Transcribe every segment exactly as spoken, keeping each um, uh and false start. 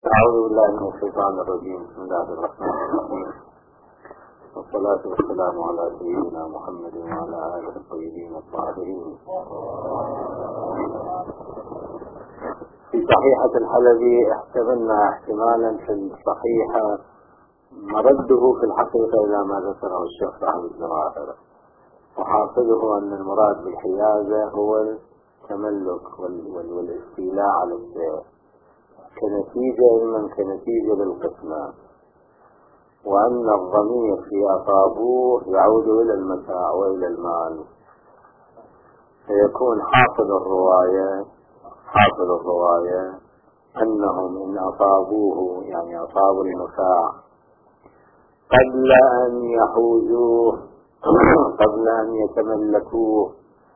أعوذ بالله من الشيطان الرجيم. بسم الله الرحمن الرحيم، والصلاة والسلام على سيدنا محمد وعلى آله الطيبين الطاهرين. في صحيحة الحلبي احتملنا احتمالا في الصحيحة مرده في الحقيقة إلى ما ذكره الشيخ صاحب الزواهر، وحاصله أن المراد بالحيازة هو التملك والاستيلاء على الشيء كنتيجة من كنتيجة للقسمة، وأن الضمير في أصابوه يعود إلى المتاع وإلى المال، فيكون حاصل الرواية حاصل الرواية أنهم إن أصابوه يعني أصابوا المتاع قبل أن يحوزوه قبل أن يتملكوه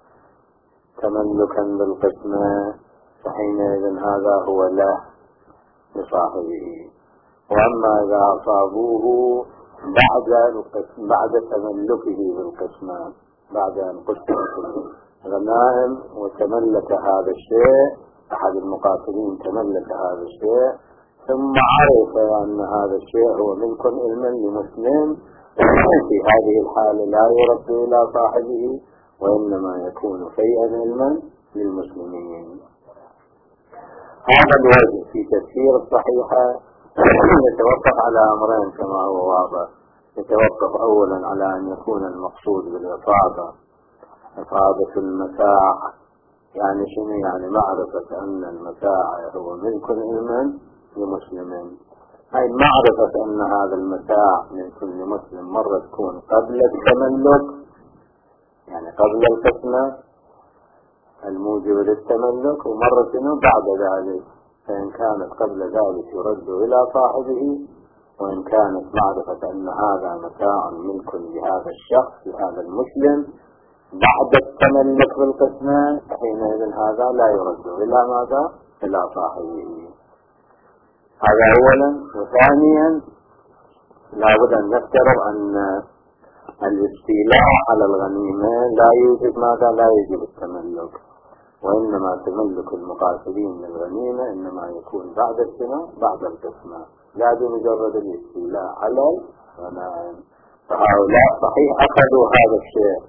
تملكا بالقسمة، فحينئذ هذا هو له لصاحبه. وأما إذا أصابوه بعد بعد تملكه بالقسمة، بعد أن قسمت الغنائم وتملك هذا الشيء، أحد المقاتلين تملك هذا الشيء ثم عرف أن هذا الشيء هو ملك علما لمسلم، في هذه الحالة لا يرد إلى صاحبه وإنما يكون شيئا علما للمسلمين. هذا الوجه في تفسير الصحيحة يتوقف على أمرين كما هو واضح. يتوقف أولا على أن يكون المقصود بالإفاضة إفاضة المتاع، يعني شنو؟ يعني معرفة أن المتاع هو ملك علما لمسلمين، أي معرفة أن هذا المتاع ملك لمسلم مرة تكون قبل التملك، يعني قبل القسمة الموجب للتملك، ومرة بعد ذلك، فإن كانت قبل ذلك يرد إلى صاحبه، وإن كانت معرفة أن هذا متاع ملك لهذا الشخص لهذا المسلم بعد التملك بالقسمة، حينئذ هذا لا يرد إلى ماذا؟ إلى صاحبه. هذا أولا. وثانيا لابد أن نفترض أن الاستيلاء على الغنيمة لا يوجد ماذا؟ لا يوجد التملك، وإنما تملك المقاتلين للغنيمة إنما يكون بعد السنة بعد القسمة، لا بمجرد الاستيلاء على الغنائم. فهؤلاء صحيح أخذوا هذا الشيء،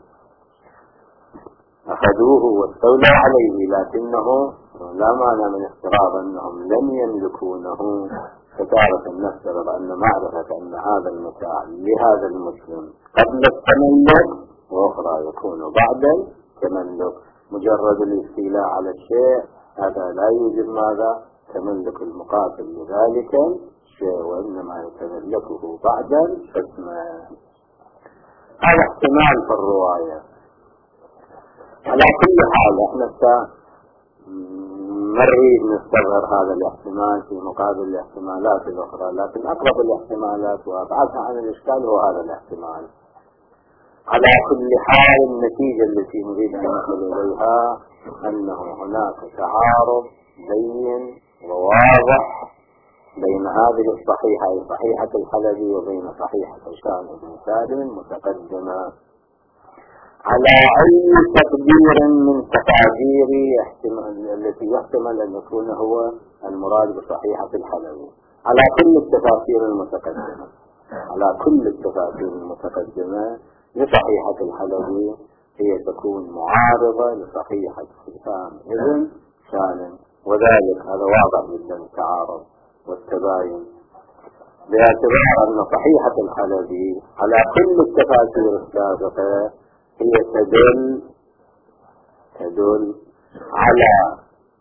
أخذوه واستولوا عليه، لكنه لا معنى من افتراض أنهم لم يملكونه، فتارة نفترض أن معرفة أن هذا المتاع لهذا المسلم قبل التملك، وأخرى يكون بعد التملك. مجرد الاستيلاء على الشيء هذا لا يوجد ماذا؟ تملك المقاتل لذلك الشيء، وإنما يتملكه بعد القسمة. هذا احتمال في الرواية. على كل حال احنا ما نريد نستظهر هذا الاحتمال في مقابل الاحتمالات الأخرى، لكن أقرب الاحتمالات وأبعدها عن الإشكال هو هذا الاحتمال. على كل حال النتيجة التي نريد أن نصل إليها أنه هناك تعارض بين وواضح بين هذه الصحيحة أي صحيحة الحلبي وبين صحيحة هشام بن سالم المتقدمة، على أي تقدير من تقادير التي يحتمل أن يكون هو المراد بصحيحة الحلبي، على كل التفاسير المتقدمة على كل التفاسير المتقدمة لصحيحة الحلبي هي تكون معارضة لصحيحة هشام بن سالم، وذلك هذا واضح جدا التعارض والتباين، باعتبار أن صحيحة الحلبي على كل التفاسير السابقة هي تدل تدل على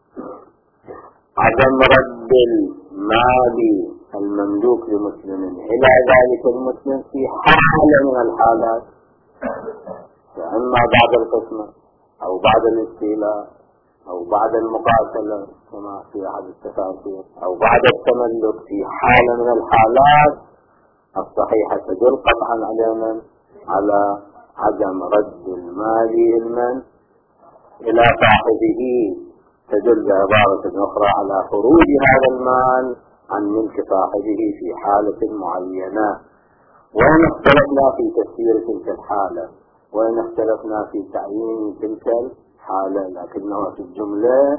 عدم رد المال المملوك لمسلم إلى ذلك المسلم في حالة من الحالات، فإما بعد القسمة أو بعد الاستيلاء أو بعد المقاتلة كما في أحد التفاسير، أو بعد التملك. في حالة من الحالات الصحيحة تدل قطعا علينا على عدم رد المال المن إلى صاحبه، تدل بعبارة أخرى على خروج هذا المال عن ملك صاحبه في حالة معينة. وإن اختلفنا في تفسير تلك الحالة وإن اختلفنا في تعيين تلك الحالة، لكنه في الجملة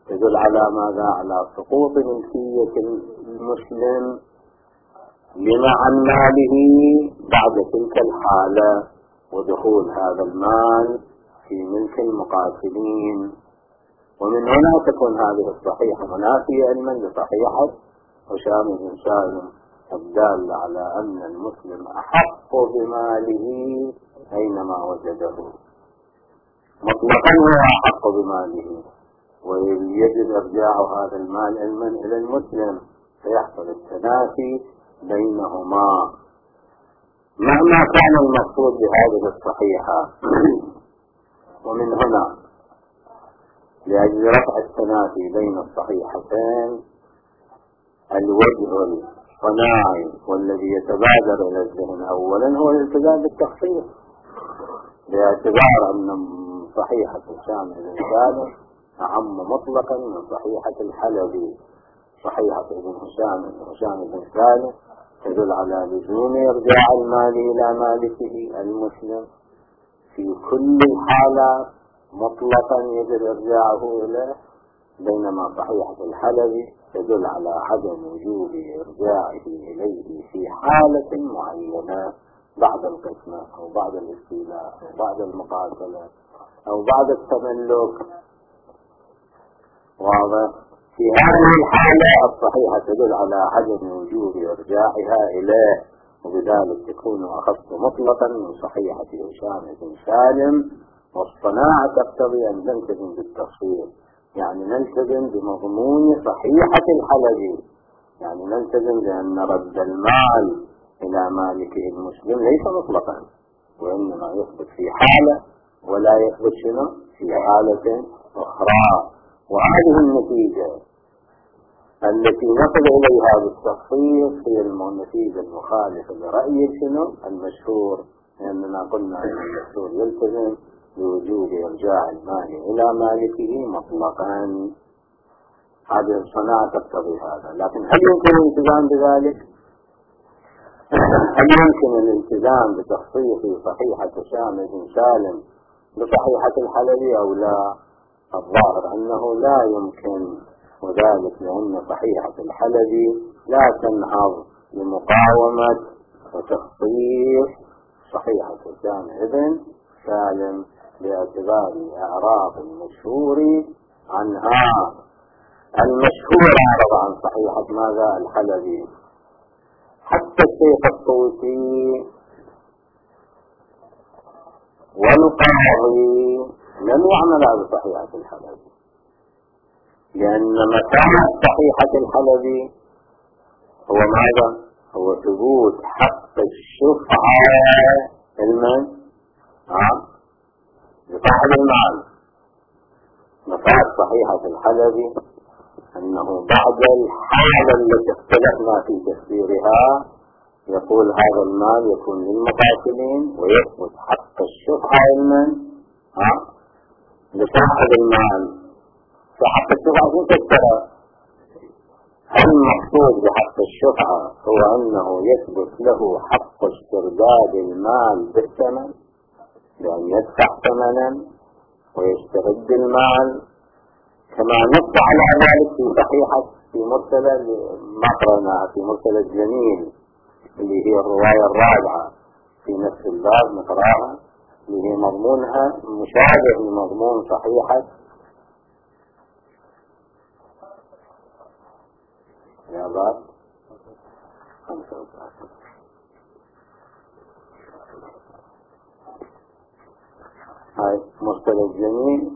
تدل على ماذا؟ على سقوط ملكية المسلم لما عن ماله بعد تلك الحالة، ودخول هذا المال في ملك المقاتلين. ومن هنا تكون هذه الصحيحة منافية علما لصحيحة هشام بن سالم الدالة على أن المسلم أحق بماله أينما وجده، مطلقا هو أحق بماله، ويجب إرجاع هذا المال علما إلى المسلم فيحصل التنافي بينهما مهما كان المقصود بهذه الصحيحة. ومن هنا لأجل رفع التنافي بين الصحيحتين الوجه الصناعي والذي يتبادر إلى الذهن أولا هو الالتزام بالتخصيص، باعتبار أن صحيحة هشام بن سالم أعم مطلقا من صحيحة الحلبي. صحيحة ابن هشام هشام بن سالم تدل على لزوم إرجاع المال إلى مالكه المسلم في كل الحالات مطلقا يجب إرجاعه إليه، بينما صحيحة الحلبي تدل على عدم وجوب إرجاعه إليه في حالة معينة بعد القسمة أو بعد الاستيلاء أو بعد المقاتلة أو بعد التملك. واضح؟ في هذه الحالة الصحيحة تدل على عدم وجوب إرجاعها إليه، وبذلك تكون أخف مطلقا من صحيحة هشام بن سالم. والصناعة تقتضي أن نلتزم بالتفصيل، يعني نلتزم بمضمون صحيحة الحلبي، يعني نلتزم بأن رد المال إلى مالكه المسلم ليس مطلقا، وإنما يثبت في حالة ولا يثبت شنو في حالة أخرى. وهذه النتيجة التي نصل إليها بالتخصيص هي النتيجة المخالفة لرأي شنو المشهور، لأننا قلنا أن المشهور يلتزم بوجوب إرجاع المال إلى مالكه مطلقا. هذه الصناعة تقتضي هذا، لكن هل يمكن الالتزام بذلك؟ هل يمكن الالتزام بتخصيص صحيحة هشام بن سالم بصحيحة الحلبي أو لا؟ الظاهر أنه لا يمكن، وذلك لأن صحيحة الحلبي لا تنهض لمقاومة وتخصيص صحيحة هشام بن سالم باعتبار أعراض المشهور عنها. المشهور أعرض عن صحيحة ماذا؟ الحلبي. حتى الشيخ الطوسي والقاضي لم يعمل بصحيحة الحلبي، لأن مكان صحيحة الحلبي هو ماذا؟ هو ثبوت حق الشفعة المن لصاحب المال. مفاد صحيحة الحلبي أنه بعد الحالة التي اختلفنا في تفسيرها يقول هذا المال يكون للمقاتلين ويثبت حق الشفعة المن لصاحب المال. فحق الشفعة في تفسيرها هل المقصود بحق الشفعة هو أنه يثبت له حق استرداد المال بالثمن، بأن يدفع ثمنا ويسترد المال، كما نص على ذلك في صحيحة في مرسلة ما قرأناها في مرسلة الجميل اللي هي الرواية الرابعة في نفس الباب نقرأها، اللي هي مضمونها مشابه لمضمون صحيحة يا باب خمسة وثلاثين. هاي مرسل الجميل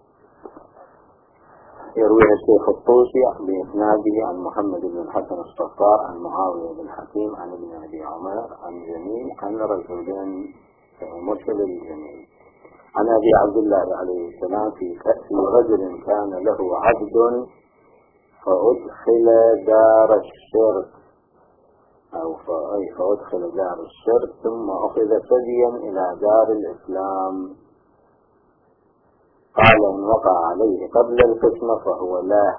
يرويها الشيخ الطوسي بإسناده عن محمد بن الحسن الصفار عن معاوية بن حكيم عن ابن أبي عمر عن جميل عن رجل مرسل الجميل عن أبي عبد الله عليه السلام في رجل كان له عبد فأدخل دار الشرك أو فأدخل دار الشرك ثم أخذ فديا إلى دار الإسلام. قال إن وقع عليه قبل القسمة فهو له،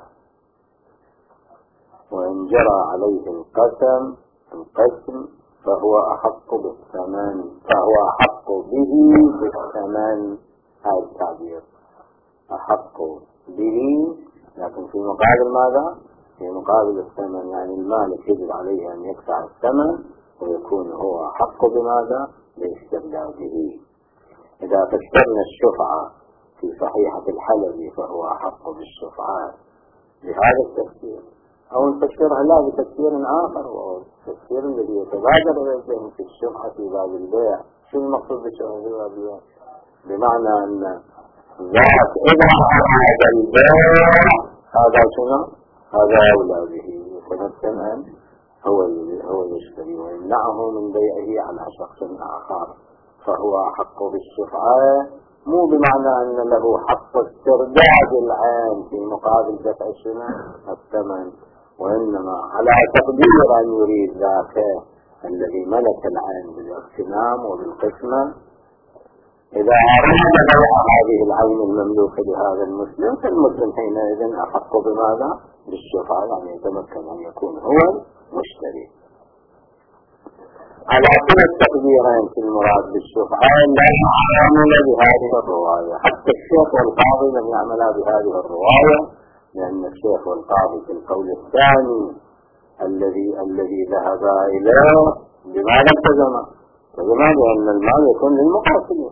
وإن جرى عليه القسم القسم فهو أحق بالثمن فهو أحق به بالثمن. هذا التعبير أحق به لكن في مقابل ماذا؟ في مقابل الثمن، يعني المالك يجب عليه أن يدفع الثمن ويكون هو حق بماذا؟ باسترداده. إذا فسرنا الشفعة في صحيحة الحلبي فهو أحق بالشفعات بهذا التفسير، أو نفسرها لا بتفسير آخر، وهو التفسير الذي يتبادر إلى الذهن في الشفعة في باب البيع. شو المقصود بالشفعة في باب البيع؟ بمعنى أن ذات إذا أراد البيع هذا شنو؟ هذا أولى به، يتمكن هو هو يشتري ويمنعه من بيعه على شخص آخر، فهو أحق بالشفعة، مو بمعنى أن له حق استرداد العين في مقابل دفع شنو؟ الثمن، وإنما على تقدير أن يريد ذاك الذي ملك العين بالاغتنام وبالقسمة إذا أراد بيع هذه العين المملوكة لهذا المسلم، فالمسلم حينئذ أحق بماذا؟ بالشفعة، يعني يتمكن أن يكون هو مشتري. على كل التقديرين في المراد بالشفعة لا يعمل بهذه الرواية، حتى الشيخ والقاضي لم يعملا بهذه الرواية، لأن الشيخ والقاضي في القول الثاني الذي الذي ذهب إليه بماذا التزم؟ التزم بأن المال يكون للمقاتلين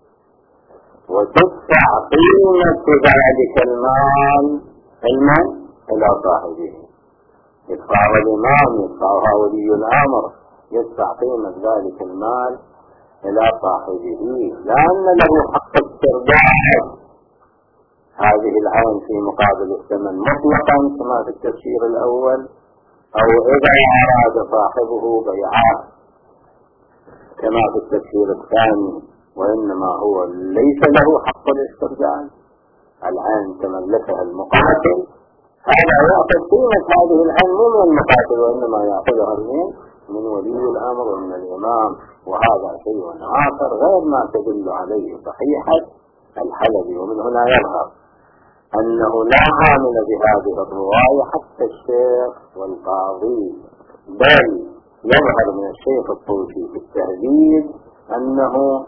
وتدفع قيمة ذلك المال المال إلى صاحبه، يدفعها الإمام، يدفعها ولي الأمر، يدفع قيمة ذلك المال إلى صاحبه، لأن له حق استرداد هذه العين في مقابل الثمن مطلقا كما في التفسير الأول، أو إذا أراد صاحبه بيعه كما في التفسير الثاني، وإنما هو ليس له حق الاسترداد، العين تملكها المقاتل، هذا يأخذ قيمة هذه العين مو من المقاتل وإنما يأخذها من من ولي الأمر ومن الإمام، وهذا شيء آخر غير ما تدل عليه صحيحة الحلبي. ومن هنا يظهر أنه لا عامل بهذه الرواية حتى الشيخ والقاضي، بل يظهر من الشيخ الطوسي في التهذيب أنه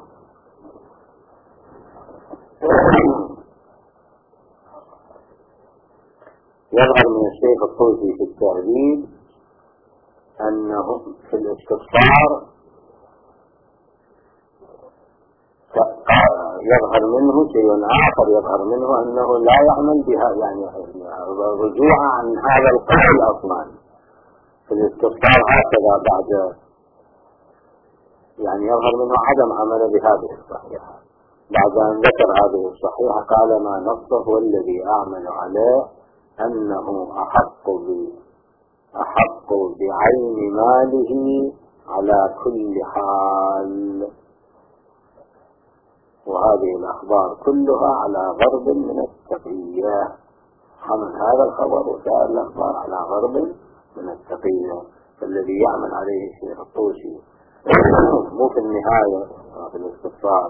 يظهر من الشيخ الطوسي في التهذيب أنه في الاستفسار يظهر منه شيء آخر، يظهر منه أنه لا يعمل بها، يعني رجوع عن هذا القول أصلا في الاستفسار هكذا بعد، يعني يظهر منه عدم عمل بهذه الصحيحة. بعد أن ذكر هذه الصحيحة قال ما نصه والذي أعمل عليه أنه أحق ب أحق بعين ماله على كل حال، وهذه الأخبار كلها على غرب من التقية. حمل هذا الخبر وسائر الأخبار على غرب من التقية، فالذي يعمل عليه الشيخ الطوسي مو في النهاية في الاستفسار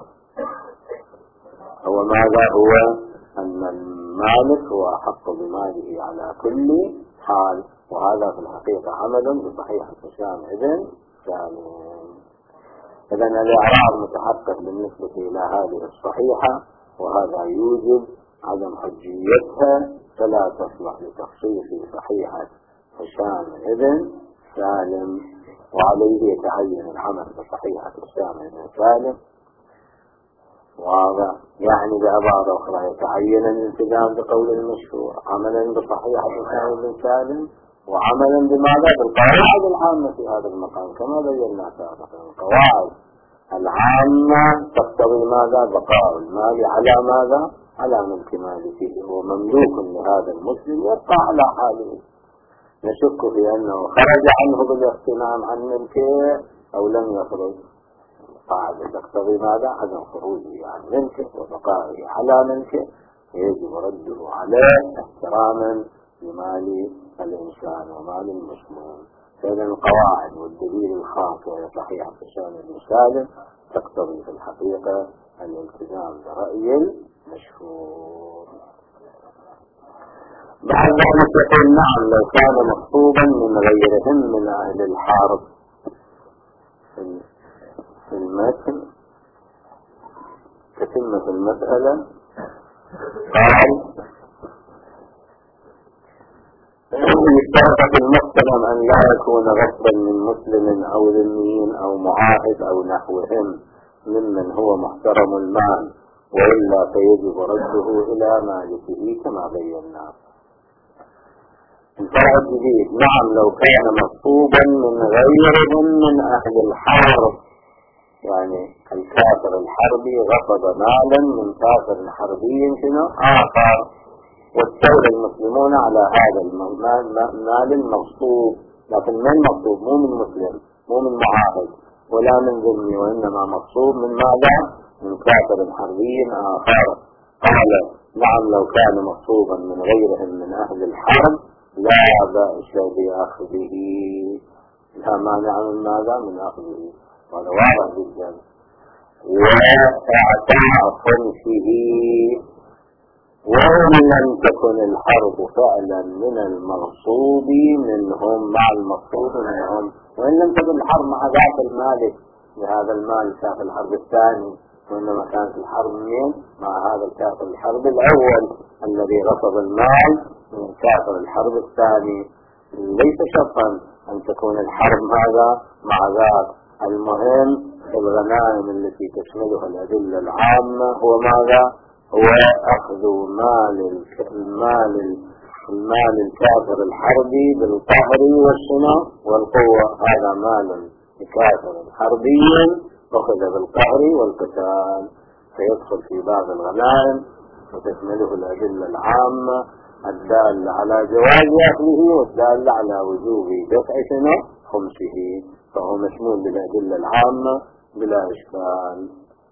هو ماذا؟ هو أن المالك هو أحق بماله على كل حال، وهذا في الحقيقة عمل بصحيح هشام ابن سالم. إذن الإعراب متحقق بالنسبة إلى هذه الصحيحة، وهذا يوجب عدم حجيتها، فلا تصلح لتخصيص صحيحة هشام ابن سالم، وعليه يتعين العمل بصحيحة هشام ابن سالم. وهذا يعني بعبارة أخرى يتعين الالتزام بقول المشهور عملا بصحيحة هشام ابن سالم، وعملا بماذا؟ بالقواعد العامة في هذا المقام كما بينا سابقا. القواعد العامة تقتضي ماذا؟ بقاء المال على ماذا؟ على ملك مالكه، هو مملوك لهذا المسلم يبقى على حاله، نشك في أنه خرج عنه بالاغتنام عن ملكه أو لم يخرج. قاعدة تقتضي ماذا؟ عدم خروجه عن ملكه وبقائه على ملكه، يجب رده عليه احتراما لمال الإنسان ومال المسلم. فإذا القواعد والدليل الخاص وهي صحيحة هشام بن سالم تقتضي في الحقيقة الالتزام برأي المشهور. بعد ذلك يقول نعم لو كان مخطوبا من غيرهم من أهل الحرب. في المثل تتمة المسألة قال يشترط في المقترن أن لا يكون غصبا من مسلم أو ذمي أو معاهد أو نحوهم ممن هو محترم المال، وإلا فيجب رده إلى مالكه كما بينا. الفرع الجديد: نعم لو كان مصوبا من غيرهم من أهل الحرب، يعني الكافر الحربي غصب مالا من كافر حربي شنو آخر، واستولى المسلمون على هذا المال المغصوب، لكن من مغصوب؟ مو من مسلم، مو من معاهد ولا من ذمي، وإنما مغصوب من ماذا؟ من كافر حربي آخر. قال: نعم لو كان مغصوبا من غيرهم من أهل الحرب لا بأس بأخذه، لا مانع من ماذا؟ من أخذه، هذا واضح جدا. واعتاع خمسه وإن لم تكن الحرب فعلا من المغصوب منهم مع المغصوب منهم، وإن لم تكن الحرب مع ذات المالك لهذا المال كافر الحرب الثاني، وإنما كانت الحرب من مع هذا الكافر الحرب الأول الذي غصب المال من كافر الحرب الثاني. ليس شرطا أن تكون الحرب هذا مع ذات. المهم الغنائم التي تشملها الأدلة العامة هو ماذا؟ هو أخذ مال المال المال الكافر الحربي بالقهر والشنو والقوة. هذا مال لكافر حربي أخذ بالقهر والقتال، فيدخل في باب الغنائم وتشمله الأدلة العامة الدالة على جواز أخذه والدالة على وجوب دفع شنو خمسه، فهو مشمول بالأدلة العامة بلا إشكال.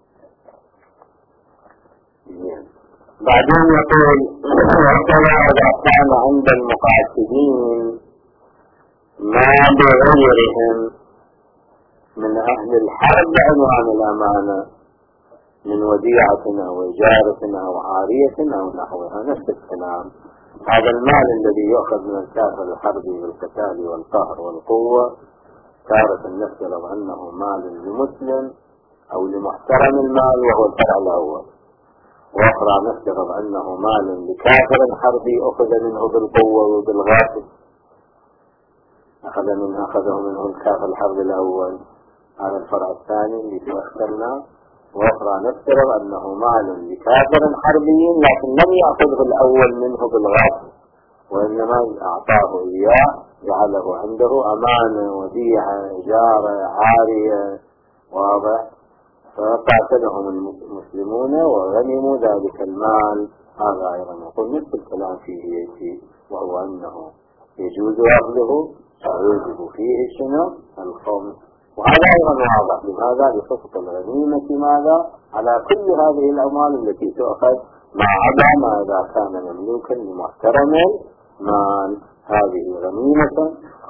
بعدين يقول: وكما إذا كان عند المقاتلين ما بغيرهم من أهل الحرب عنوان الأمانة من وديعة أو إجارة أو عارية أو نحوها، نفس الكلام. هذا المال الذي يؤخذ من الكافر الحربي بالقتال والقهر والقوة تارة نفترض أنه مال لمسلم أو لمحترم المال وهو الفرع الأول، وأخرى نفترض أنه مال لكافر حربي أخذ منه بالقوة وبالغاصب، أخذ منه أخذه منه الكافر الحربي الأول، هذا الفرع الثاني اللي تذكرنا. وأخرى نفترض أنه مال لكافر حربي لكن لم يأخذه الأول منه بالغاصب، وإنما أعطاه إياه جعله عنده أمانة وديعة إجارة عارية، واضح؟ فقاتلهم المسلمون وغنموا ذلك المال. هذا أيضا يقول نفس الكلام فيه يأتي، وهو أنه يجوز أخذه ويجب فيه شنو الخمس، وهذا أيضا واضح. لماذا؟ لسقط الغنيمة ماذا على كل هذه الأموال التي تؤخذ ما عدا ما إذا كان مملوكا لمحترم مال. هذه غنيمة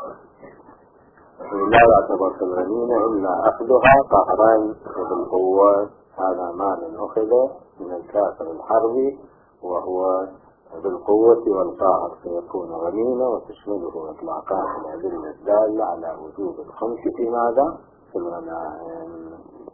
لا يعتبر في الغنيمة إلا أخذها قهرا وبالقوة. هذا مال أخذ من الكافر الحربي وهو بالقوة والقهر فيكون غنيمة، وتشمله إطلاقات الأدلة الدالة على وجوب الخمس في ماذا؟ في الغنائم.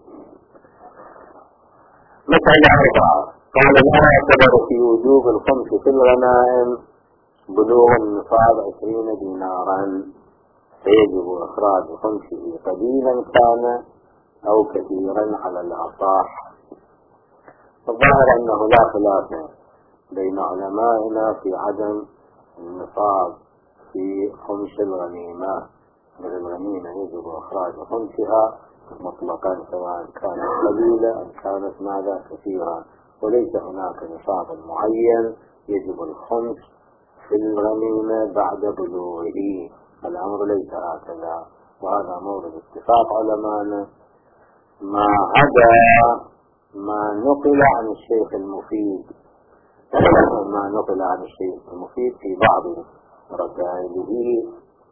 مسألة أربعة: قال: لا يعتبر في وجوب الخمس في الغنائم بلوغ النصاب عشرين دينارا، فيجب إخراج خمسه قليلا كان أو كثيرا على الأصح. الظاهر أنه لا خلاف بين علمائنا في عدم النصاب في خمس الغنيمة، من الغنيمة يجب إخراج خمسها مطلقا سواء كانت قليلة أم كانت ماذا كثيرا، وليس هناك نصاب معين يجب الخمس في الغنيمة بعد بلوغه. الأمر ليس هكذا، وهذا مورد اتفاق علماءنا، ما عدا ما نقل عن الشيخ المفيد ما نقل عن الشيخ المفيد في بعض رسائله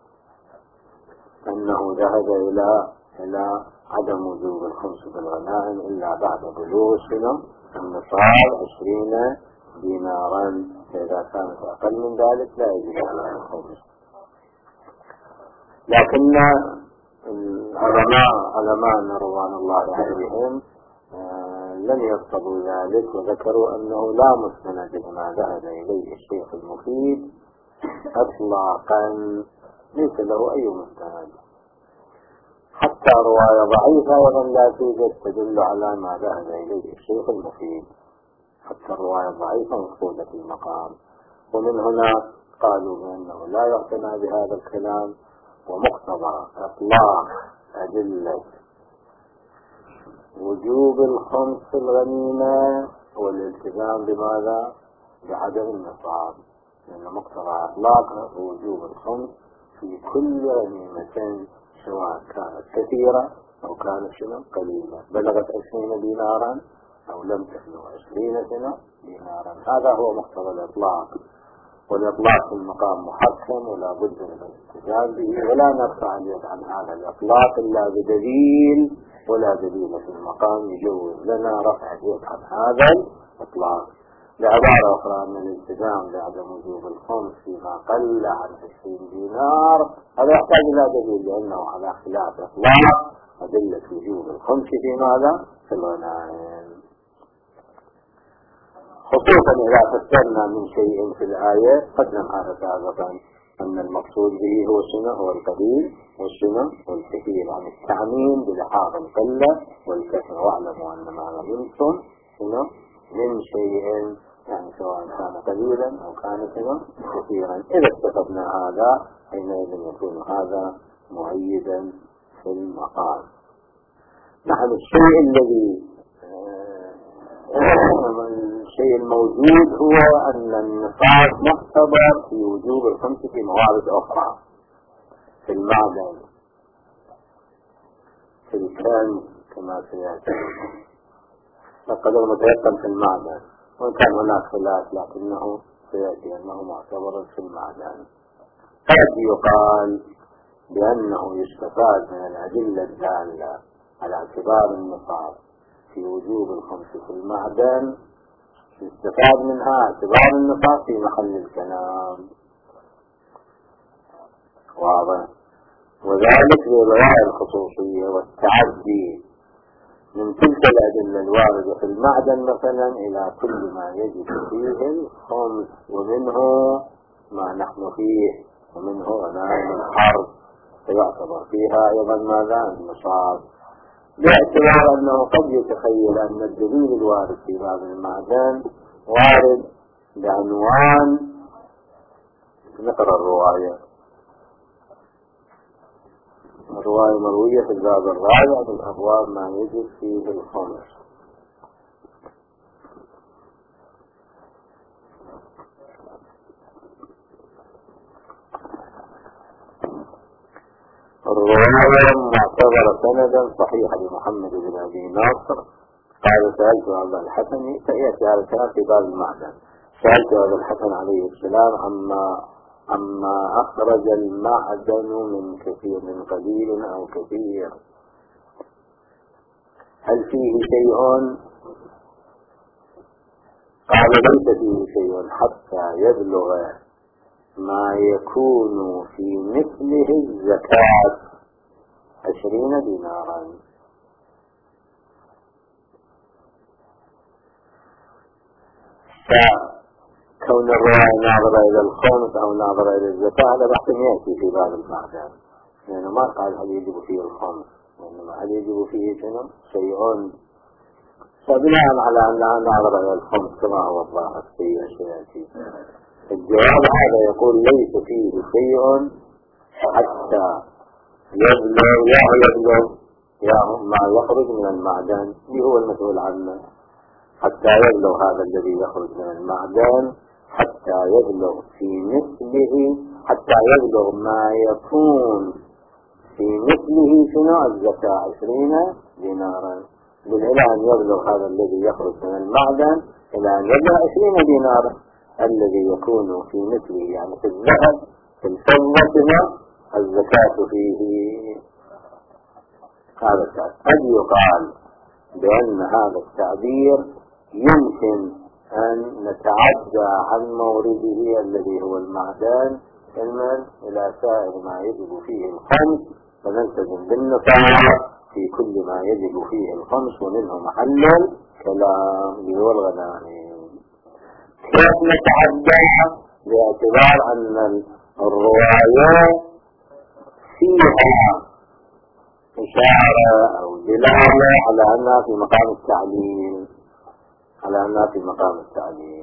أنه ذهب إلى إلى عدم وجوب الخمس في الغنائم إلا بعد بلوغ سنة النصاب عشرين دينارا، فإذا كانت أقل من ذلك لا يجب على الخمس. لكن العلماء علماء رضوان الله عليهم لم يرتضوا ذلك، وذكروا أنه لا مستند لما ذهب إليه الشيخ المفيد اطلاقا ليس له اي مستند. حتى رواية ضعيفة ايضا لا توجد تدل على ما ذهب اليه الشيخ المفيد، حتى الرواية ضعيفة مفقودة في المقام. ومن هنا قالوا بأنه لا يعتنى بهذا الكلام، ومقتضى إطلاق أدلة وجوب الخمس في الغنيمة والالتزام بماذا؟ بعدم النصاب، لأن مقتضى إطلاق وجوب الخمس في كل غنيمة سواء كانت كثيرة أو كانت شنو قليلة، بلغت عشرين دينارا أو لم تبلغ عشرين سنة دينارا. هذا هو مقتضى الإطلاق، والإطلاق في المقام محكم ولا بد من الالتزام به، ولا نرفع اليد عن هذا الإطلاق إلا بدليل، ولا دليل في المقام يجوز لنا رفع اليد عن هذا الإطلاق. بعبارة أخرى أن الالتزام بعدم وجوب الخمس فيما قل عن عشرين دينار هذا يحتاج إلى دليل، لأنه على خلاف إطلاق أدلة وجوب الخمس في ماذا؟ في الغنائم. خصوصا إذا فسرنا من شيء في الآية قدم هذا سابقا أن المقصود به هو شنو؟ هو القليل والشنو؟ والكثير، عن يعني التعميم بلحاظ القلة والكثرة. واعلموا أن ما غنمتم شنو؟ من شيء، يعني سواء كان قليلا أو كان شنو؟ كثيرا. إذا اتفقنا هذا حينئذ يكون هذا مؤيدا في المقام. نحن الشيء الذي الشيء الموجود هو أن النصاب محتضر في وجوب الخمس في موارد أخرى، في المعدن، في الكنز كما سيأتي، القدر متيقن في المعدن، وإن كان هناك خلاف لكنه سيأتي أنه معتبر في المعدن. قد يقال بأنه يستفاد من الأدلة الدالة على اعتبار النصاب في وجوب الخمس في المعدن، يستفاد منها اعتبار النصاب في محل الكلام، واضح. وذلك لرواية الخصوصية والتعدي من تلك الأدلة الواردة في المعدن مثلا إلى كل ما يجب فيه الخمس، ومنه ما نحن فيه، ومنه غنائم الحرب فيعتبر فيها أيضا ماذا؟ النصاب، باعتبار أنه قد يتخيل أن الدليل الوارد في باب المعدن وارد بعنوان نقرأ الرواية الرواية مروية في الباب الرابع من أبواب ما يجب فيه الخمس. الرواية معتبرة سندا صحيحة لمحمد بن أبي ناصر قال سألت أبا الحسن، سيأتي هذا الكلام في باب المعدن، سألت أبا الحسن عليه السلام عما عما أخرج المعدن من كثير من قليل أو كثير، هل فيه شيء؟ قال ليس فيه شيء حتى يبلغ ما يكون في مثله الزكاة عشرين دينارا. فكون الرواية ناظرة إلى الخمس أو ناظرة إلى الزكاة هذا بحث يأتي في باب المعدن، لأنه يعني ما قال هل يجب فيه الخمس، وإنما هل يجب فيه شنو؟ شيء. فبناء على أنها ناظرة إلى الخمس كما هو الظاهر في سيأتي الجواب هذا يقول ليس فيه شيء حتى يبلغ يا يبلغ يا ما يخرج من المعدن اللي هو المسؤول عنه، حتى يبلغ هذا الذي يخرج من المعدن حتى يبلغ في مثله، حتى يبلغ ما يكون في مثله شنو؟ الزكاة عشرين دينارا، إلى أن يبلغ هذا الذي يخرج من المعدن إلى أن يبلغ عشرين دينارا الذي يكون في مثله، يعني في الذهب في الفضة الزكاة فيه. هذا التعبير قد يقال بأن هذا التعبير يمكن أن نتعدى عن مورده الذي هو المعدن علما إلى سائر ما يجب فيه الخمس، فنلتزم بالنصاب في كل ما يجب فيه الخمس، ومنه محل الكلام اللي هو الغنائم. كيف نتعدى؟ باعتبار أن الرواية فيها إشارة أو دلالة على أنها في مقام التعليل، على أنها في مقام التعليل.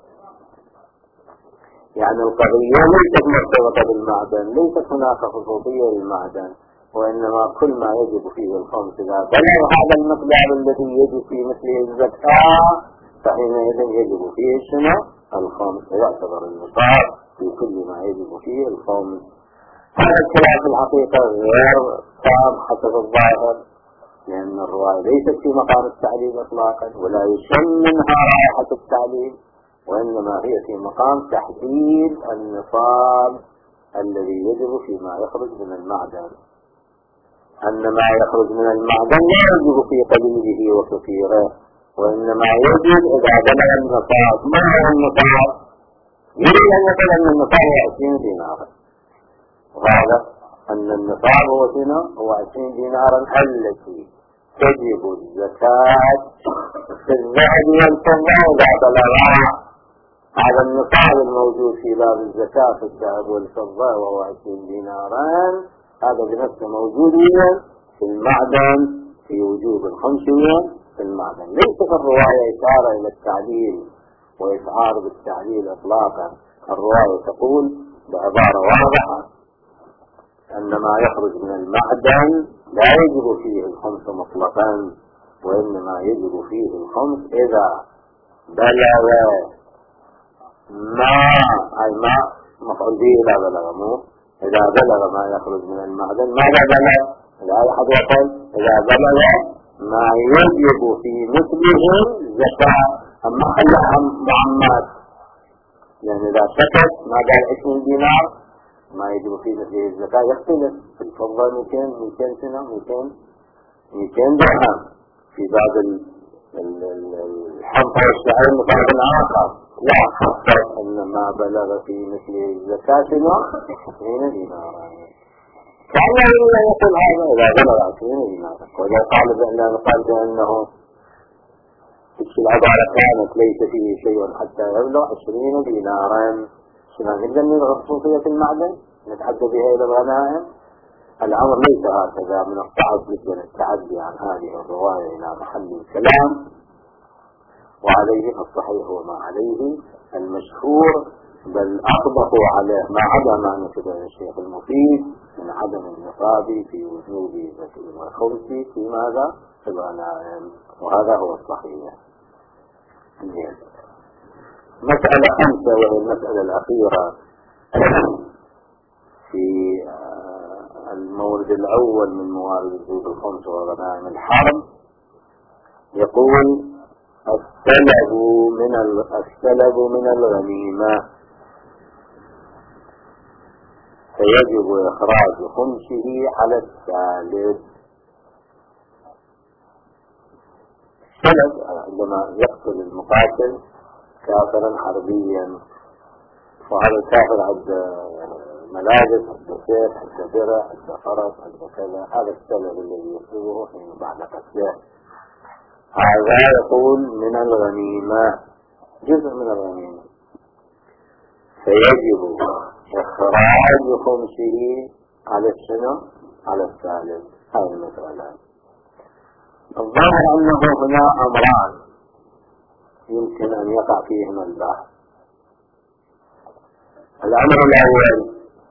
يعني القضية ليست مرتبطة بالمعدن، ليست هناك خصوصية للمعدن، وإنما كل ما يجب فيه الخمس إذا بلغ هذا المقدار الذي يجب في مثله الزكاة فحينئذ يجب فيه شنو؟ الخمس، ويعتبر النصاب في كل ما يجب فيه الخمس. هذا الكلام في الحقيقة غير تام حسب الظاهر، لأن الرواية ليست في مقام التعليل إطلاقا، ولا يشم منها رائحة التعليل، وإنما هي في مقام تحديد النصاب الذي يجب فيما يخرج من المعدن. أن ما يخرج من المعدن لا يجب في قليله وكثيره، وإنما يجب إذا بلغ النصاب. ما هو النصاب؟ يريد أن يقول أن النصاب هو عشرين دينارا، وهذا أن النصاب هو شنو؟ هو عشرين دينارا التي تجب الزكاة في الذهب والفضة إذا بلغها. هذا النصاب الموجود في باب الزكاة في الذهب والفضة وهو عشرين دينارا، هذا بنفسه موجود في المعدن في وجوب الخمسية في المعدن. ليس في الرواية إشارة إلى التعليل وإشعار بالتعليل إطلاقا. الرواية تقول بعبارة واضحة أن ما يخرج من المعدن لا يجب فيه الخمس مطلقا، وإنما يجب فيه الخمس إذا بلغ ما أي ما مفعول به إذا بلغ مو إذا بلغ ما يخرج من المعدن. ماذا بلغ؟ إذا أحد يقول إذا بلغ ما يجب في مثله زكاة. أما خلها معمات، يعني إذا سكت ما قال عشرين دينار ما يجب في مثله الزكاة يختلف. في الفضة مئتين مئتين سنة مئتين مئتين درهم، في باب الحنطة والشعير مطابق آخر. لا خصص أن ما بلغ في مثله الزكاة شنو؟ عشرين دينارا. كان يقول هذا إذا بلغ عشرين دينارا، وإذا قال بأنه قال بأنه العبارة كانت ليس فيه شيء حتى يبلغ عشرين دينارا، شما نقدر نلغي خصوصية المعدن نتعدى بها إلى الغنائم؟ الأمر ليس هكذا. من الصعب جدا التعدي عن هذه الرواية إلى محل الكلام، وعليه الصحيح وما عليه المشهور، بل أطبقوا عليه ما عدا ما نكتبه الشيخ المفيد من عدم النصاب في وجوب زكاة الخمس في ماذا؟ في الغنائم، وهذا هو الصحيح. مسألة خمسة وهي المسألة الأخيرة في المورد الأول من موارد وجوب الخمس وغنائم الحرب. يقول السلب من السلب من الغنيمة فيجب إخراج خمسه على السالب. السلب عندما يقتل المقاتل كافرا حربيا، وهذا الكافر عنده ملابس، عنده سيف، عنده درع، عنده فرس، عنده كذا، هذا السلب الذي يصيبه حين بعد قتله. هذا يقول من الغنيمة، جزء من الغنيمة، فيجب إخراج خمسه على الشنو؟ على السالب. هذه المسألة. الظاهر أنه هنا أمران يمكن أن يقع فيهما البحث. الأمر الأول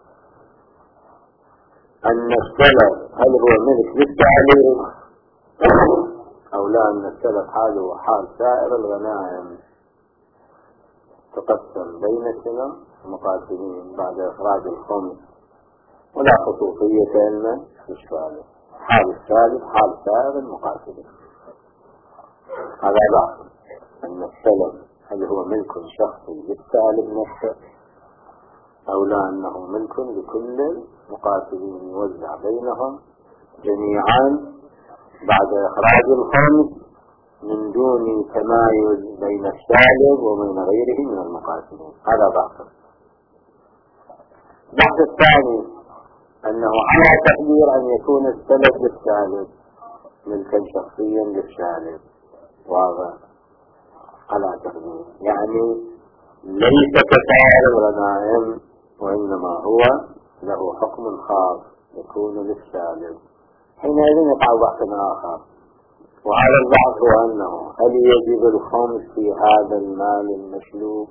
أن السلب هل هو ملك للتعليم أو لا، أن السلب حاله وحال سائر الغنائم تقسم بين السنة المقاتلين بعد إخراج الخمس، ولا خصوصية لمن للسالب. حال السالب حال سائر المقاتلين. هذا بعض أن السلب هل هو ملك شخصي للسالب نفسه أو لا، أنه ملك لكل المقاتلين يوزع بينهم جميعا بعد إخراج الخمس من دون تمايز بين السالب وبين غيره من المقاتلين. هذا باطل. البحث الثاني أنه على تقدير أن يكون السلب للسالب ملكا شخصيا للسالب، واضح على تقدير، يعني ليس كسائر الغنائم، وإنما هو له حكم خاص يكون للسالب. حينئذ يقع بحث آخر، وهذا البحث هو أنه هل يجب الخمس في هذا المال المسلوب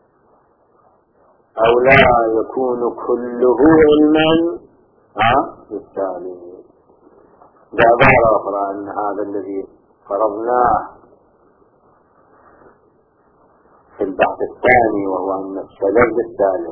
أو لا يكون كله علما للسالب. بعبارة أخرى أن هذا الذي فرضناه في البحث الثاني وهو أن السلب للسالب،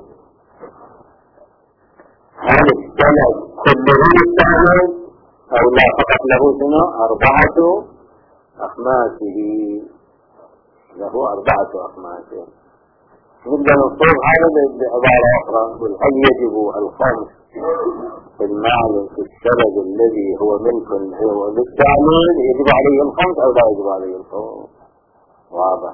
هل السلب كله للسالب أو لا فقط له سنة أربعة أخماسه، له أربعة أخماسه. نبدأ نصوب هذا بعبارة أخرى، هل يجب الخمس في المال في السلب الذي هو ملك هو للسالب يجب عليه الخمس أو لا يجب عليه الخمس؟ واضح.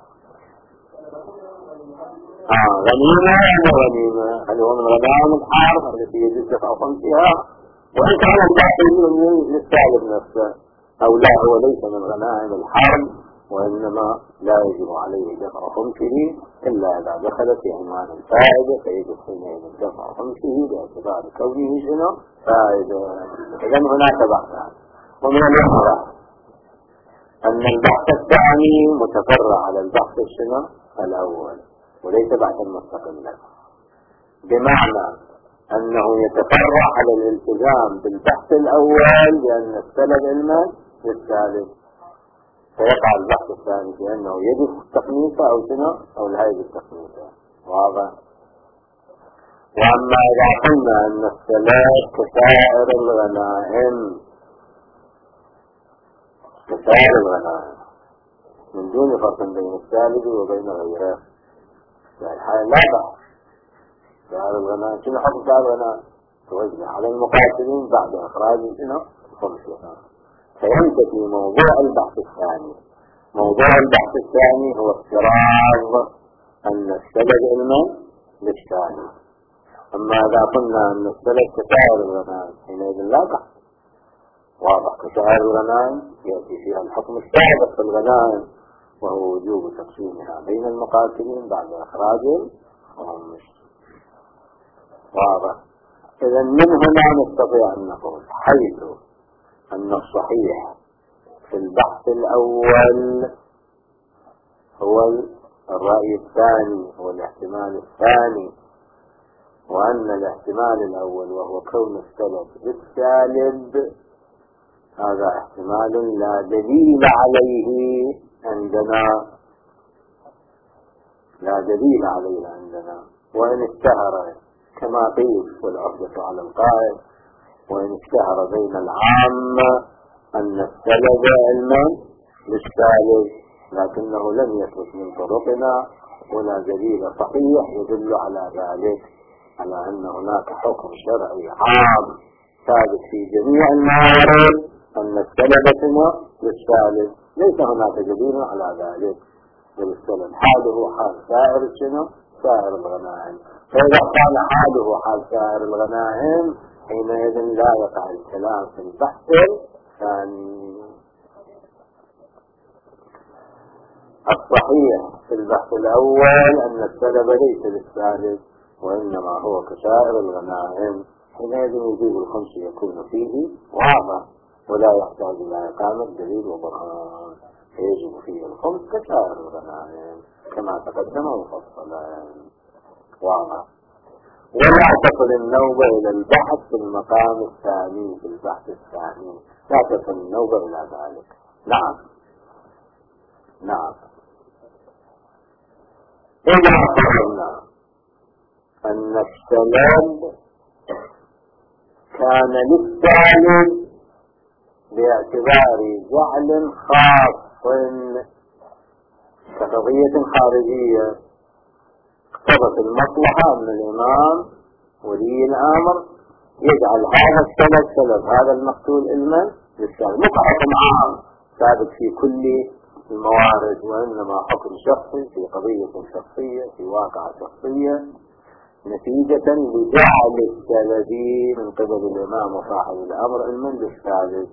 آه غنيمة ولا غنيمة؟ هل هو من غنائم الحرب التي يجب دفع خمسها وإن كان الباقي للسالب نفسه، أو لا هو ليس من غنائم الحرب وإنما لا يجب عليه دفع خمسه إلا إذا دخل في عنوان الفائدة فيجب حينئذ دفع خمسه باعتبار كونه شنو فائدة. إذن هناك بحث. ومن الأخرى أن البحث الثاني متفرع على البحث الشنو الأول وليس بحثا مستقلا، بمعنى أنه يتفرع على الالتزام بالبحث الأول بأن السلب علما للسالب، فيقع البحث الثاني بأنه يجب التقنيصة أو شنو أو لا يجب التقنيصة. واضح. وأما إذا قلنا أن السلب كسائر الغنائم كسائر الغنائم من دون فرق بين السالب وبين غيره، يعني لا بحث. سائر الغنائم شنو حكم سائر الغنائم؟ توزع على المقاتلين بعد إخراج شنو خمسها. فينتهي موضوع البحث الثاني. موضوع البحث الثاني هو افتراض أن السبب علما للسالب. أما إذا قلنا أن السبب كسائر الغنائم حينئذ لا بحث. واضح. كسائر الغنائم يأتي فيها الحكم السابق في الغنائم وهو وجوب تقسيمها بين المقاتلين بعد إخراج الخمس. واضح. إذا من هنا نستطيع أن نقول حيث أن الصحيح في البحث الأول هو الرأي الثاني هو الاحتمال الثاني، وأن الاحتمال الأول وهو كون السبب بالسالب هذا احتمال لا دليل عليه عندنا، لا دليل عليه عندنا، وإن اشتهر كما قيل والعقدة على القائل، وإن اشتهر بين العامة أن السبب علما للسالب، لكنه لم يثبت من طرقنا ولا دليل صحيح يدل على ذلك، على أن هناك حكم شرعي عام ثابت في جميع الموارد أن السبب للسالب، ليس هناك دليل على ذلك للسلب. حاله حال سائر شنو سائر الغنائم. فإذا كان حاله حال سائر الغنائم حينئذ لا يقع الكلام في البحث الثاني. الصحيح في البحث الأول أن السلب ليس للسالب وإنما هو كسائر الغنائم، حينئذ يجيب الخمس يكون فيه واضح ولا يحتاج إلى إقامة دليل وبرهان، فيجب فيه الخمس كسائر الغنائم كما تقدم مفصلا. واضح. ولا تصل النوبة إلى البحث في المقام الثاني في البحث الثاني، لا تصل النوبة إلى ذلك. نعم نعم. إذا قلنا أن السلب كان للسالب باعتبار جعل خاص كقضية خارجية، اقتضت المصلحة أن الإمام ولي الأمر يجعل هذا السبب سبب هذا المقتول علما للسالب، مو حكم عام ثابت في كل الموارد، وإنما حكم شخصي في قضية شخصية في واقعة شخصية نتيجة لجعل السبب من قبل الإمام وصاحب الأمر علما للسالب.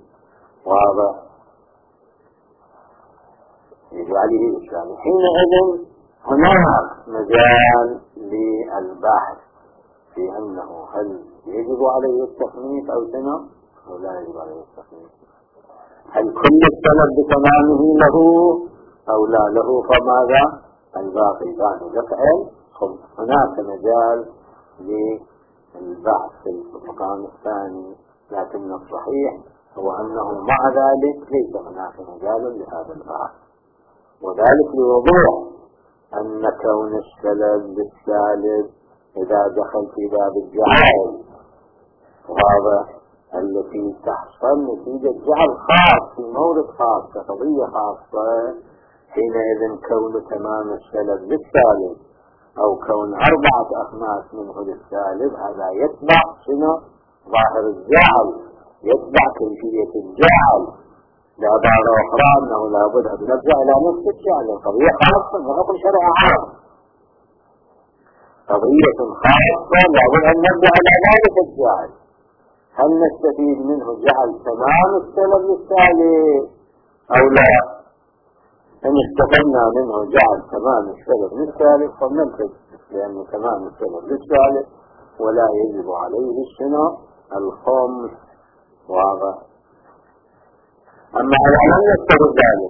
واضح. يجعله للسالب. حينئذ هناك مجال للبحث في أنه هل يجب عليه التصنيف أو شنو أو لا يجب عليه التصنيف، هل كل السند بتمامه له أو لا له، فماذا الباقي بعد دفع الخمس. هناك مجال للبحث في المقام الثاني، لكن الصحيح هو أنه مع ذلك ليس هناك مجال لهذا البحث، وذلك لوضوح أن كون السلب للسالب إذا دخل في باب الجعل، وهذا التي تحصل نتيجة جعل خاص في مورد خاص كقضية خاصة، حينئذ كون تمام السلب للسالب أو كون أربعة أخماس منه للسالب هذا يتبع شنو ظاهر الجعل، يتبع كيفية الجعل. بعبارة أخرى أنه لابد أن نرجع إلى نفس الجعل، قضية خاصة وحكم شرع عام، قضية خاصة لابد أن نرجع إلى ذلك الجعل. هل نستفيد منه جعل تمام السلب للسالب أو لا؟ إن استفدنا منه جعل تمام السلب للسالب فننتج لأنه تمام السلب للسالب ولا يجب عليه الشنو الخمس. واضح؟ أما إذا لم يستفد ذلك،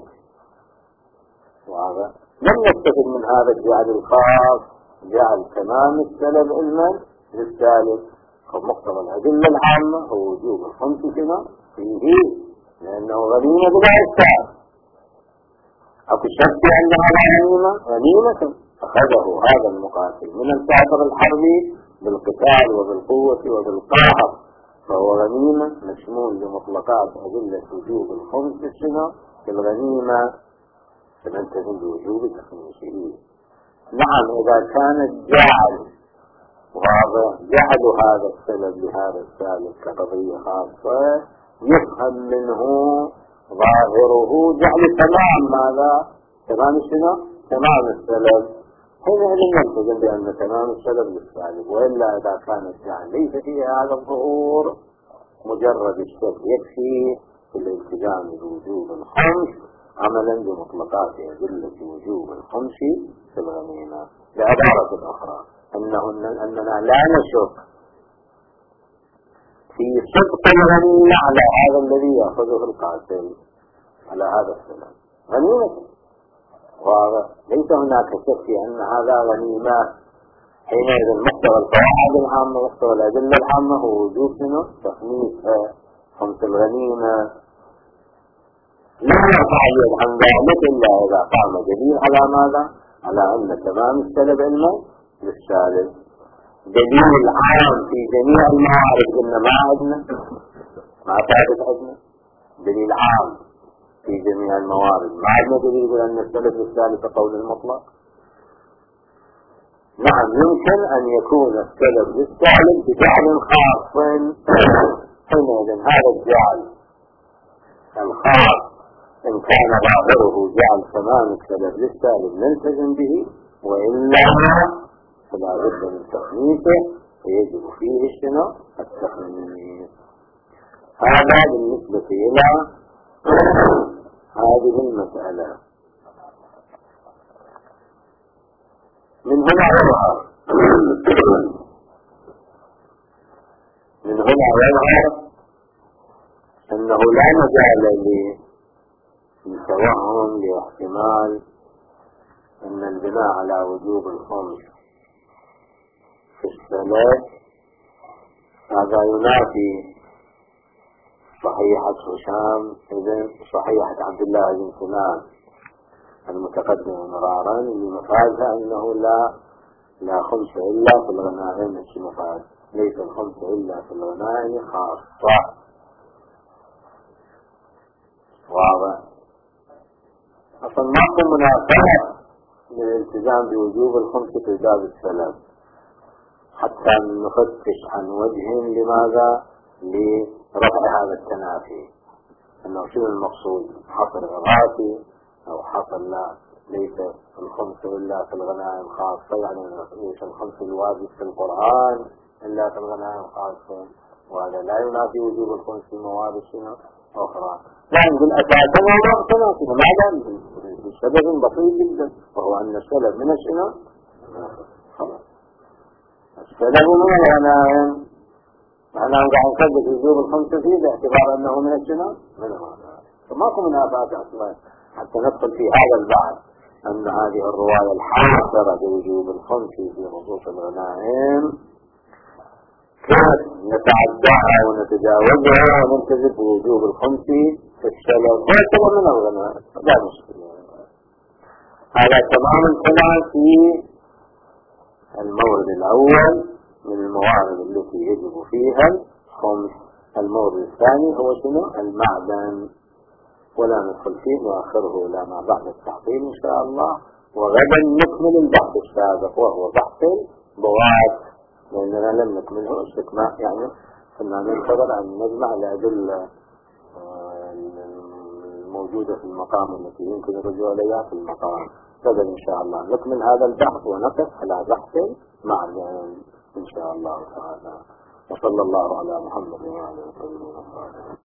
واضح، لم يستفد من هذا الجعل الخاص جعل تمام السلب علما للسالب، فمقتضى الأدلة العامة هو وجوب الخمس شنو فيه، لأنه غنيمة بلا إشكال. أكو شك أنها غنيمة غنيمة أخذه هذا المقاتل من الكافر الحربي بالقتال وبالقوة وبالقهر، فهو غنيمة مشمول لمطلقات أدلة وجوب الخمس شنو في الغنيمة، فننتهي بوجوب تخميسه. نعم إذا كان الجعل وهذا جعل هذا السبب لهذا السالب كقضية خاصة يفهم منه ظاهره جعل تمام ماذا تمام شنو تمام السبب، حينئذ نلتزم بأن تمام السبب للسالب. وإلا إذا كان الجعل ليس فيه هذا الظهور مجرد الشك يكفي في الالتزام بوجوب الخمس عملا بمطلقات أدلة وجوب الخمس في الغنيمة. بعبارة أخرى أنه أننا لا نشك في صدق الغنيمة على هذا الذي يأخذه القاتل على هذا السلام غنيمة، وليس هناك شك في أن هذا غنيمة. حينئذ مقتضى القواعد العامة مقتضى الأدلة العامة هو وجوب شنو تخميسها خمس الغنيمة. لا يتعين عن ذلك إلا إذا قام دليل على ماذا على أن تمام السلب علما للسالب. دليل عام في جميع المعارف إن ما عندنا ما ثابت عندنا دليل عام في جميع الموارد، ما عندنا دليل أن السلب للسالب قول المطلق. نعم يمكن أن يكون السلب للسالب بجعل خاص، حينئذ هذا الجعل الخاص إن كان ظاهره جعل تمام السلب للسالب نلتزم به، وإلا فلا بد من تخميسه فيجب فيه الشنو التخميس. هذا بالنسبة إلى هذه المسألة. من هنا يظهر من هنا يظهر أنه لا مجال للتوهم لاحتمال أن البناء على وجوب الخمس في السلف هذا ينافي صحيحة هشام ابن صحيحة عبد الله بن سنان المتقدم مرارا اللي مفادها أنه لا لا خمس إلا في الغنائم، مش مفاد ليس الخمس إلا في الغنائم خاصة. واضح؟ أصلا ماكو مناسبة للالتزام بوجوب الخمس في باب السلف حتى نفتش عن وجه لماذا لرفع هذا التنافي، أنه شنو المقصود حصر إغاثي أو حصر لا ليس الخمس إلا في الغنائم خاصة، يعني ليس الخمس الواجب في القرآن إلا في الغنائم خاصة، وهذا لا ينافي وجوب الخمس في مواد شنو أخرى. لا نقول أساسا وضع تنافي، ماذا لسبب بسيط جدا، وهو أن السلب من الشنو؟ خلاص السلب من الغنائم، معناه قاعد نصدق وجوب الخمسة فيه باعتبار أنه من الشنو؟ من الغنائم. فماكو منافات أصلا حتى ندخل في هذا البحث أن هذه الرواية الحاصرة بوجوب الخمس في نصوص الغنائم كيف نتعداها ونتجاوزها وننتزل بوجوب الخمس في السلب ويعتبر من الغنائم، لا مشكلة. هذا تمام الكلام في المورد الأول من الموارد التي يجب فيها الخمس. المورد الثاني هو شنو؟ المعدن، ولا ندخل فيه نؤخره إلى ما بعد التعطيل إن شاء الله. وغدا نكمل البحث السابق وهو بحث البوات، لأننا لم نكمله استكمال، يعني كنا ننتظر أن نجمع الأدلة الموجودة في المقام التي يمكن الرجوع إليها في المقام. غدا إن شاء الله نكمل هذا البحث ونقف على بحث معدن إن شاء الله تعالى. وصلى الله على محمد وعلى آله وصحبه.